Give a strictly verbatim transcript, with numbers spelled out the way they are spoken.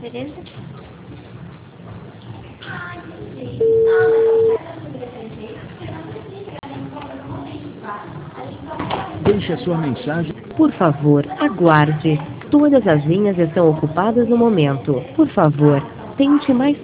Beleza? Deixe a sua mensagem. Por favor, aguarde. Todas as linhas estão ocupadas no momento. Por favor, tente mais